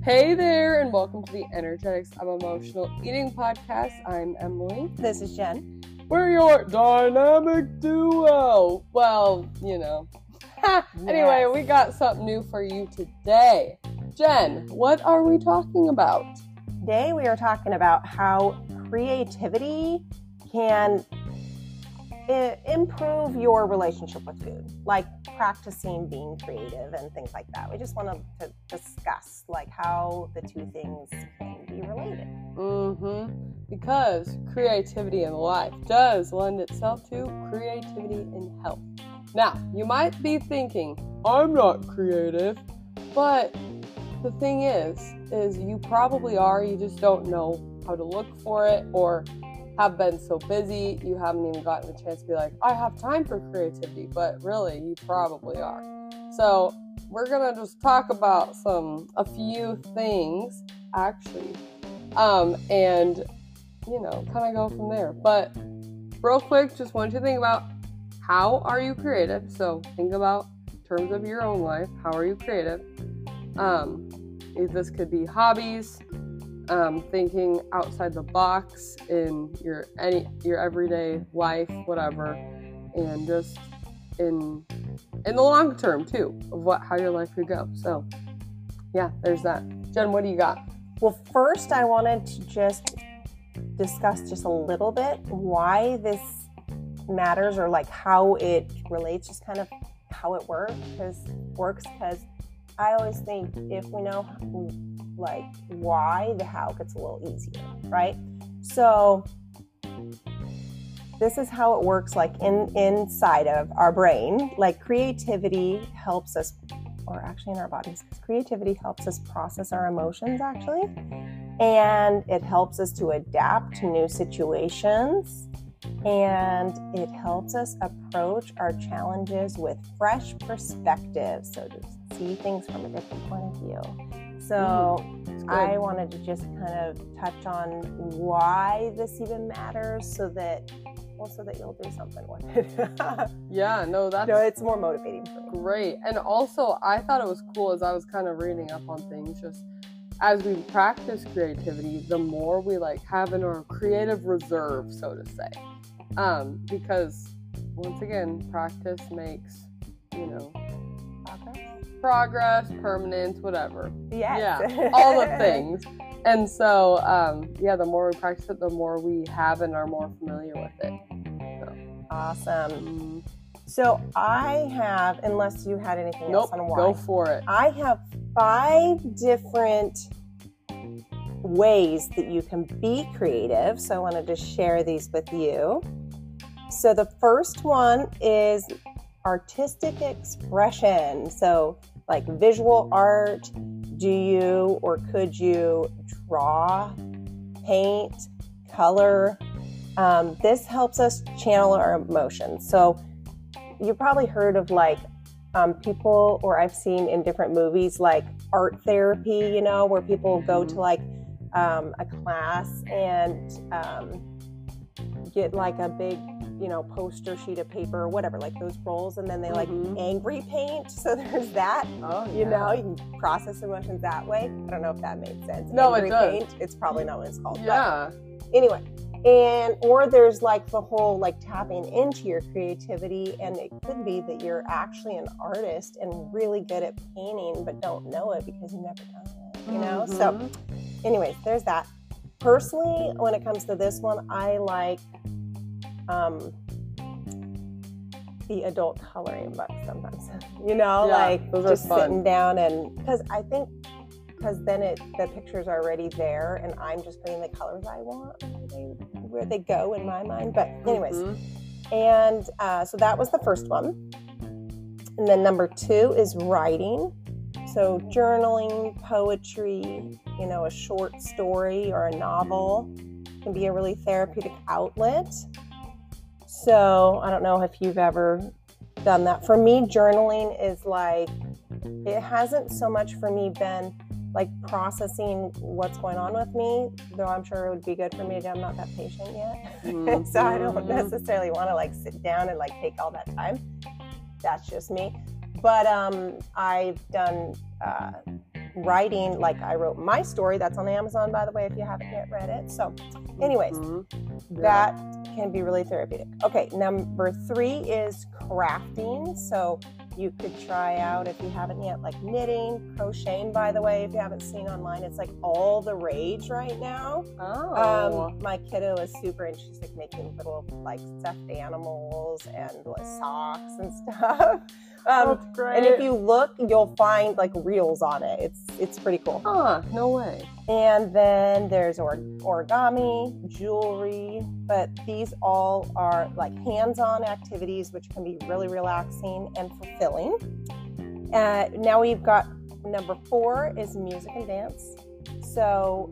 Hey there, and welcome to the Energetics of Emotional Eating podcast. I'm Emily. This is Jen. We're your dynamic duo. Well, you know. Anyway, we got something new for you today. Jen, what are we talking about? Today we are talking about how creativity can improve your relationship with food, like practicing being creative and things like that. We just want to discuss like how the two things can be related. Because creativity in life does lend itself to creativity in health. Now, you might be thinking, I'm not creative, but the thing is you probably are, you just don't know how to look for it, or have been so busy, you haven't even gotten the chance to be like, I have time for creativity, but really, you probably are. So, we're gonna just talk about a few things, actually, and, kind of go from there. But, real quick, just want you to think about, how are you creative? So, think about, in terms of your own life, how are you creative? If this could be hobbies, thinking outside the box in your everyday life, whatever, and just in the long term too of how your life could go. So yeah, there's that. Jen, what do you got? Well, first I wanted to just discuss just a little bit why this matters, or like how it relates, just kind of how it works, because I always think if we know like why, the how gets a little easier, right? So this is how it works, like inside of our brain. Like creativity helps us, or actually in our bodies, creativity helps us process our emotions actually, and it helps us to adapt to new situations, and it helps us approach our challenges with fresh perspectives, so to see things from a different point of view. So I wanted to just kind of touch on why this even matters, so that you'll do something with it. Yeah, no, it's more motivating for me. Great. And also, I thought it was cool as I was kind of reading up on things, just as we practice creativity, the more we have in our creative reserve, so to say. Because once again, practice makes, progress, permanence, whatever. Yes. Yeah, all the things. And so, the more we practice it, the more we have and are more familiar with it. So. Awesome. So I have, unless you had anything else on why. Go for it. I have 5 different ways that you can be creative. So I wanted to share these with you. So the first one is artistic expression. So like visual art. Do you or could you draw, paint, color? This helps us channel our emotions. So you've probably heard of people, or I've seen in different movies, like art therapy, where people go to a class and get a big poster sheet of paper or whatever, like those rolls, and then they angry paint. So there's that. Oh, you can process emotions that way. I don't know if that made sense. No, angry it does. Paint, it's probably not what it's called. Yeah. But anyway, or there's the whole tapping into your creativity, and it could be that you're actually an artist and really good at painting, but don't know it because you've never done it. So anyways, there's that. Personally, when it comes to this one, I like the adult coloring books sometimes. Those just are fun. sitting down, and because then the pictures are already there, and I'm just putting the colors I want where they go in my mind. But anyways, and so that was the first one. And then number 2 is writing. So journaling, poetry, a short story or a novel can be a really therapeutic outlet. So I don't know if you've ever done that. For me, journaling is it hasn't so much for me been processing what's going on with me, though I'm sure it would be good for me. I'm not that patient yet. So I don't necessarily want to sit down and take all that time. That's just me. But I've done writing, like I wrote my story. That's on Amazon, by the way, if you haven't yet read it. So anyways, that can be really therapeutic. Okay, number 3 is crafting. So you could try out, if you haven't yet, like knitting, crocheting, by the way, if you haven't seen online, it's like all the rage right now. My kiddo is super, and she's like making little like stuffed animals and like socks and stuff. That's great. And if you look, you'll find like reels on it. It's pretty cool. No way. And then there's origami, jewelry, but these all are like hands-on activities, which can be really relaxing and fulfilling. Now we've got number 4 is music and dance. So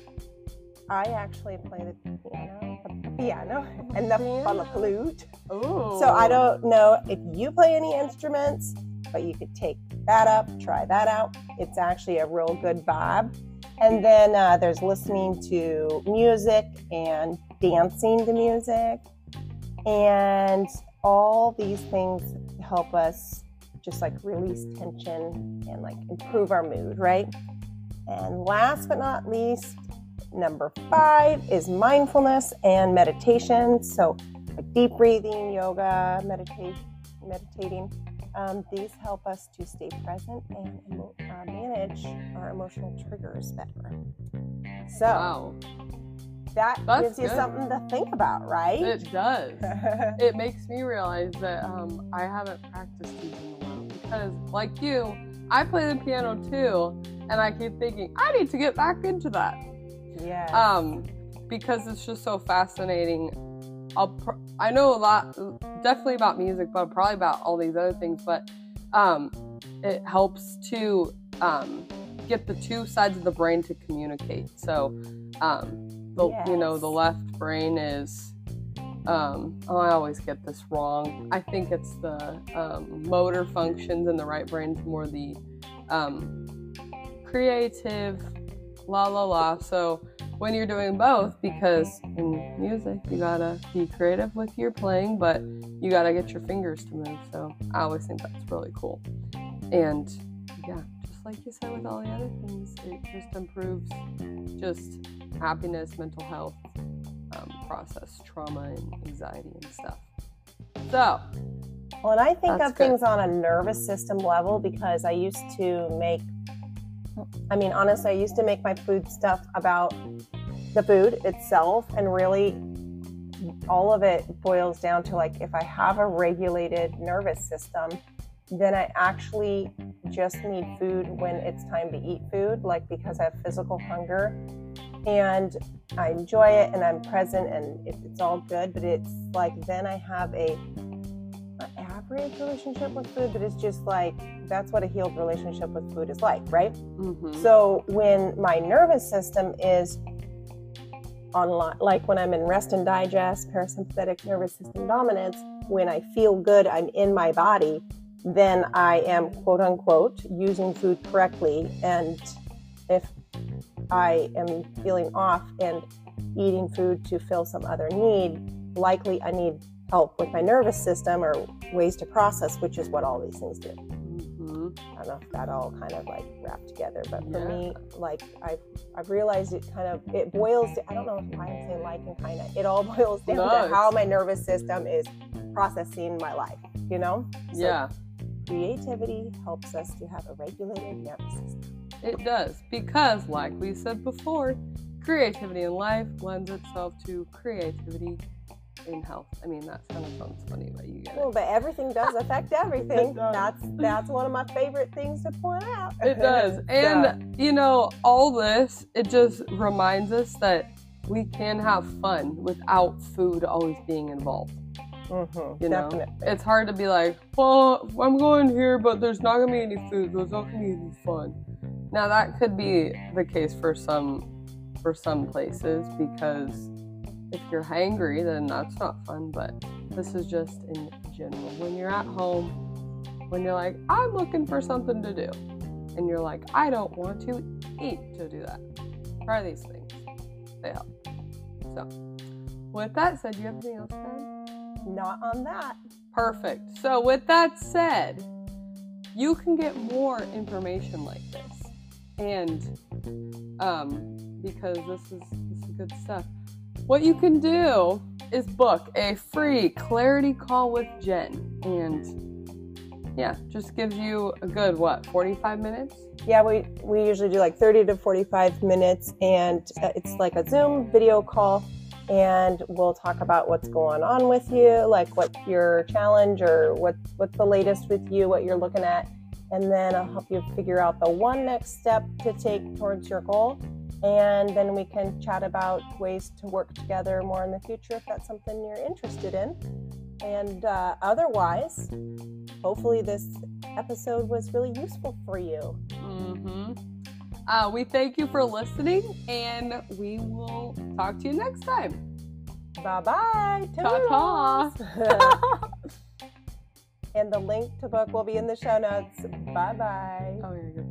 I actually play the piano and the flute. Ooh. So I don't know if you play any instruments, but you could take that up, try that out. It's actually a real good vibe. And then there's listening to music and dancing to music. And all these things help us just like release tension and like improve our mood, right? And last but not least, number 5 is mindfulness and meditation. So like deep breathing, yoga, meditating. These help us to stay present and manage our emotional triggers better. So wow. That's gives you something to think about, right? It does. It makes me realize that I haven't practiced these in a while because, like you, I play the piano too, and I keep thinking I need to get back into that. Yeah. Because it's just so fascinating. I know a lot, definitely about music, but probably about all these other things. But it helps to get the two sides of the brain to communicate. So, the left brain is, I always get this wrong. I think it's the motor functions, and the right brain's more the creative, So when you're doing both, because in music you gotta be creative with your playing, but you gotta get your fingers to move. So I always think that's really cool. And yeah, just like you said with all the other things, it just improves just happiness, mental health, process trauma and anxiety and stuff. So well, and I think of things on a nervous system level, because I used to make my food stuff about the food itself, and really all of it boils down to, like, if I have a regulated nervous system, then I actually just need food when it's time to eat food, like, because I have physical hunger and I enjoy it and I'm present and it's all good. But it's like, then I have an average relationship with food, but it's just like, that's what a healed relationship with food is like, right? Mm-hmm. So when my nervous system is online, like when I'm in rest and digest, parasympathetic nervous system dominance, when I feel good, I'm in my body, then I am, quote unquote, using food correctly. And if I am feeling off and eating food to fill some other need, likely I need help with my nervous system or ways to process, which is what all these things do. Mm-hmm. I don't know if that all kind of like wrapped together, but for me, like I've realized it boils to, I don't know why I'm saying like and kind of, it all boils down to how my nervous system is processing my life, you know? So creativity helps us to have a regulated nervous system. It does, because like we said before, creativity in life lends itself to creativity in health. I mean, that kind of sounds funny, but you get it. Well, but everything does affect everything. That's one of my favorite things to point out. It does. And, all this, it just reminds us that we can have fun without food always being involved. Mm-hmm, definitely. It's hard to be like, well, I'm going here, but there's not going to be any food. There's not going to be any fun. Now, that could be the case for some places, because if you're hangry, then that's not fun. But this is just in general. When you're at home, when you're like, I'm looking for something to do, and you're like, I don't want to eat to do that, try these things. They help. So, with that said, do you have anything else to add? Not on that. Perfect. So, with that said, you can get more information like this And because this is good stuff. What you can do is book a free clarity call with Jen. And yeah, just gives you a good, 45 minutes? Yeah, we usually do like 30 to 45 minutes, and it's like a Zoom video call, and we'll talk about what's going on with you, like what's your challenge or what's the latest with you, what you're looking at, and then I'll help you figure out the one next step to take towards your goal. And then we can chat about ways to work together more in the future if that's something you're interested in. And otherwise, hopefully this episode was really useful for you. We thank you for listening, and we will talk to you next time. Bye-bye. Ta-ta. And the link to book will be in the show notes. Bye-bye. Oh, you're good.